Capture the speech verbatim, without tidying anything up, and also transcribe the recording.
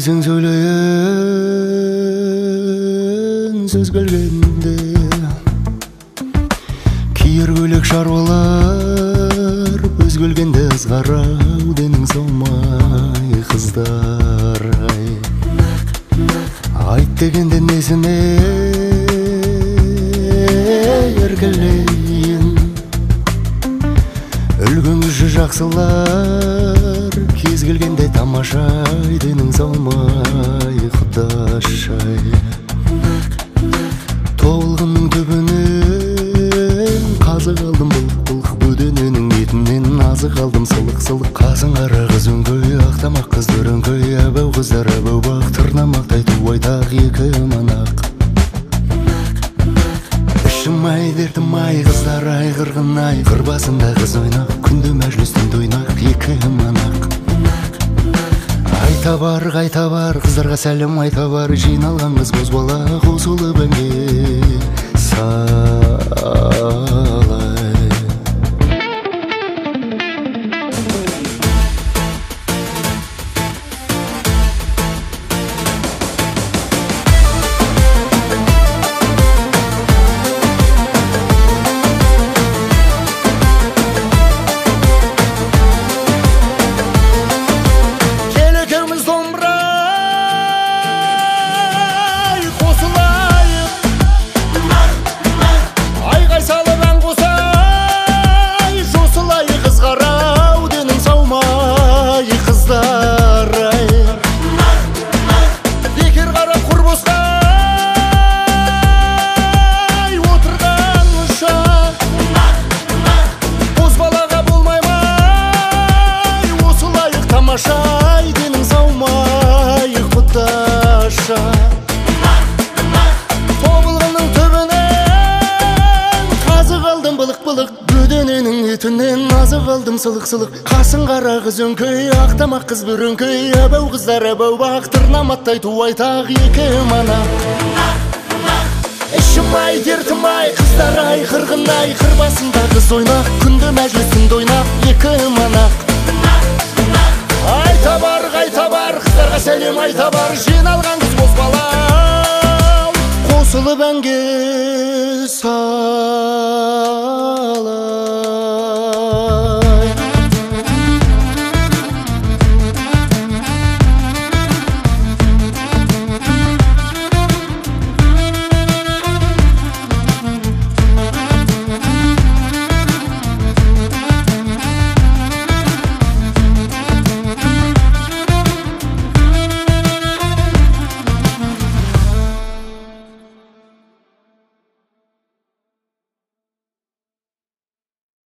өзің сөйлейін сөз келгенде, киер көйлек шаруалар көз келгенде ызғарау денің салмай қыздар ай. Айт дегенде несіне еркелейін, үлгін күші жақсылар кез келгенде тамашай денің салмай құдашай. Толғынның түбінен қазық алдым былық-былық, бөдененің етінен азық алдым сылық-сылық. Қасың қара қыз өңкөй, ақтамақ қыз дүріңкөй, әбәу қыздар әбәу бақ, тырнамақтай туайтақ екі манақ. Ішім-ай, дертім-ай, қыздар-ай, қырғын-ай, қыр басында қыз ойнақ, күнде мәжілістің ойнақ, екі манақ. Айта бар, қайта бар, қыздарға сәлем айта бар, жиналған қыз бозбала қосылып әнге салай. Тамашай денің салмай құдаша. Тобылғының түбінен қазық алдым былық-былық, бөдененің етінен азық алдым сылық-сылық. Қасың қара қыз өңкөй, ақтамақ қыз бүріңкөй, әбәу қыздар әбәу бақ, тырнаматтай туайтақ екі манақ. Ішім-ай, дертім-ай, қыздар-ай, қырғын-ай, қыр басында қыз ойнақ, күнде мәжілістің ойнақ, екі манақ. Айта бар, қайта бар, қыздарға сәлем айта бар, жиналған қыз бозбала қосылып әнге салай.